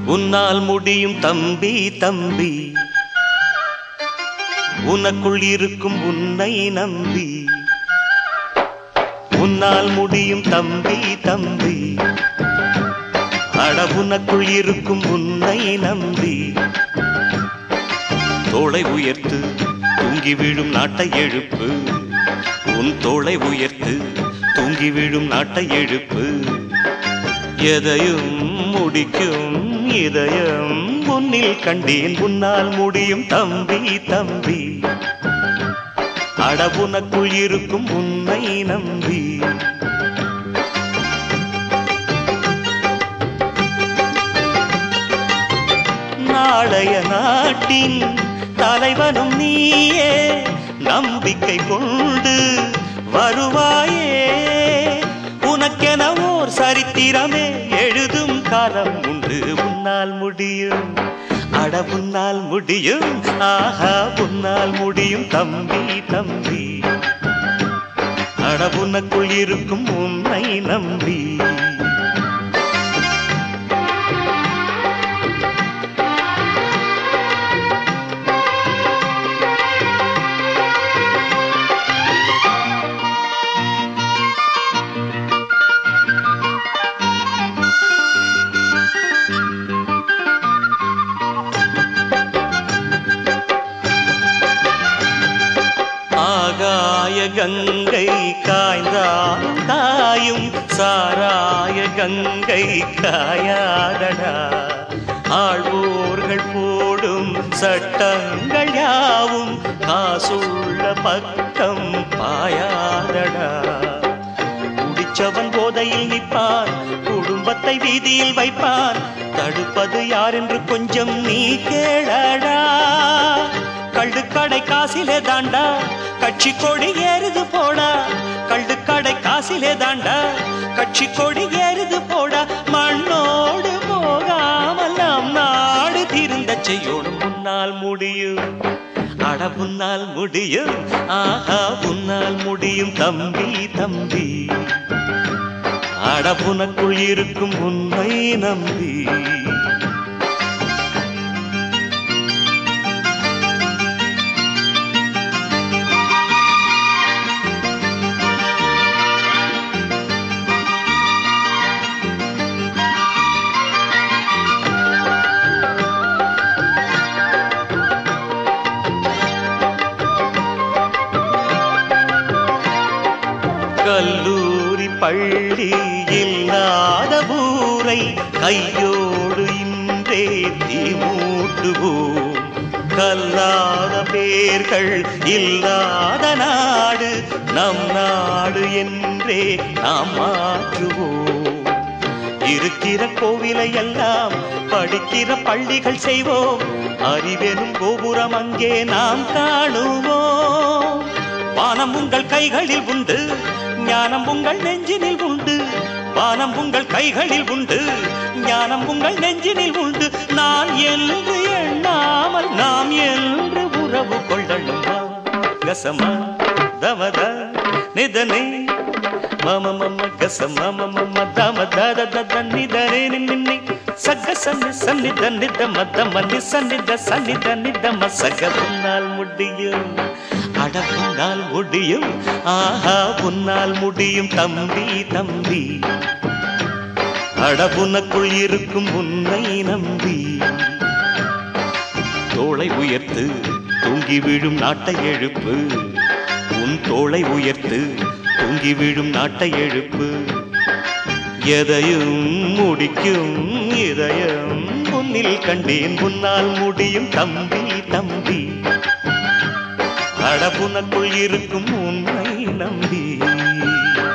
உன்னால் முடியும் தம்பி தம்பி, உனக்குள் இருக்கும் உன்னை நம்பி. உன்னால் முடியும் தம்பி தம்பி, அட உனக்குள் இருக்கும் உன்னை நம்பி. தோளை உயர்த்து தூங்கி விழும் நாட்டை எழுப்பு, உன் தோளை உயர்த்து தூங்கி விழும் நாட்டை எழுப்பு. எதையும் முடிக்கும் இதயம் முன்னில் கண்டேன், உன்னால் முடியும் தம்பி தம்பி, அட உனக்குள் இருக்கும் உன்னை நம்பி. நாளைய நாட்டின் தலைவனும் நீயே, நம்பிக்கை கொண்டு வருவாயே. உனக்கென ஓர் சரித்திரமே எழுதும் காலம் உண்டு. உன்னால் முடியும், அட உன்னால் முடியும், ஆஹா உன்னால் முடியும் தம்பி தம்பி, அட உனக்குள் இருக்கும் உன்னை நம்பி. ஆகாய கங்கை காய்ந்தால் காயும், சாராய கங்கை காயாதடா. ஆழ்வோர்கள் போடும் சட்டங்கள் யாவும் காசுள்ள பக்கம் பாயாதடா. குடிச்சவன் போதையில் நிற்பான், குடும்பத்தை வீதியில் வைப்பான். தடுப்பது யார் என்று கொஞ்சம் நீ கேளடா. கள்ளுக்கடை காசிலே தாண்டா கட்சி கொடி ஏறுது போடா. கள்ளுக்கடை காசிலே தாண்டா கட்சி கொடி ஏறுது போடா. மண்ணோடு போகாமல் நம் நாடு திருந்த செய்யோடும். உன்னால் முடியும், அட உன்னால் முடியும், ஆஹா உன்னால் முடியும் தம்பி தம்பி, அட உனக்குள் இருக்கும் உன்னை நம்பி. கல்லூரி பள்ளி இல்லாத ஊரை கையோடு இன்றே தீமூட்டுவோம். கல்லாத பேர்கள் இல்லாத நாடு நம் நாடு என்றே நாம் மாற்றுவோம். இருக்கிற கோவிலை எல்லாம் படிக்கிற பள்ளிகள் செய்வோம். அறிவெனும் கோபுரம் அங்கே நாம் காணுவோம். வானம் உங்கள் கைகளில் உண்டு, ஞானம் உங்கள் நெஞ்சினில் உண்டு. வானம் உங்கள் கைகளில் உண்டு, ஞானம் உங்கள் நெஞ்சினில் உண்டு. நான் என்று எண்ணாமல் நாம் என்று உறவு கொள்ளணும். கசமா தமத நிதனே மம மம கசம மம தம தத தத நிதனே நின்னி சக சன்னி சன்னித நித மத மன்னி சன்னித சன்னித நித மசக. உன்னால் முடியும், அட உன்னால் முடியும், ஆஹா உன்னால் முடியும் தம்பி தம்பி, அட உனக்குள் இருக்கும் உன்னை நம்பி. தோளை உயர்த்து தூங்கி விழும் நாட்டை எழுப்பு, உன் தோளை உயர்த்து தூங்கி விழும் நாட்டை எழுப்பு. எதையும் முடிக்கும் இதயம் முன்னில் கண்டேன், உன்னால் முடியும் தம்பி தம்பி, அட உனக்குள் இருக்கும் உன்னை நம்பி.